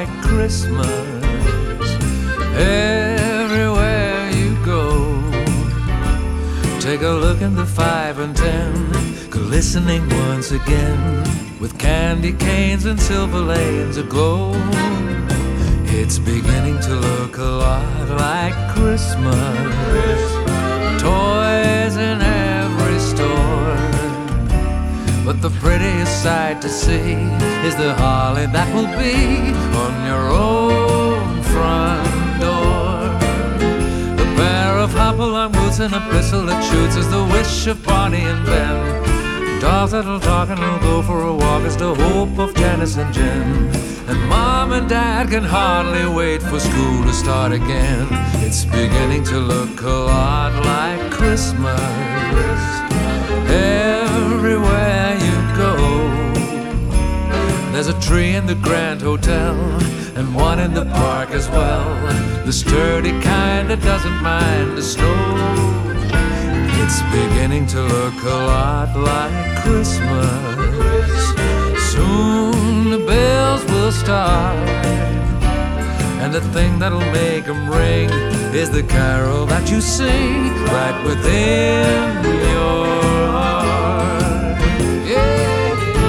like Christmas. Everywhere you go, take a look in the 5 and 10, glistening once again, with candy canes and silver lanes aglow. It's beginning to look a lot like Christmas. Toys in every store, but the prettiest sight to see is the holly that will be on your own front door. A pair of hop-along boots and a pistol that shoots is the wish of Barney and Ben. Dolls that'll talk and will go for a walk is the hope of Janice and Jen. And Mom and Dad can hardly wait for school to start again. It's beginning to look a lot like Christmas. Everywhere you go, there's a tree in the Grand Hotel and one in the park as well, the sturdy kind that doesn't mind the snow. It's beginning to look a lot like Christmas. Soon the bells will start, and the thing that'll make them ring is the carol that you sing right within your heart. Yeah.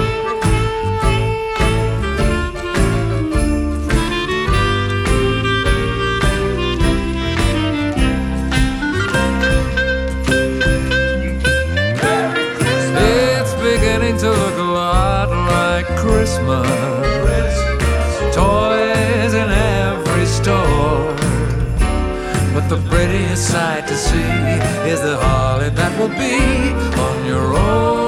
It's beginning to look a lot like Christmas. Toys in every store, but the prettiest sight to see is the holly that will be on your own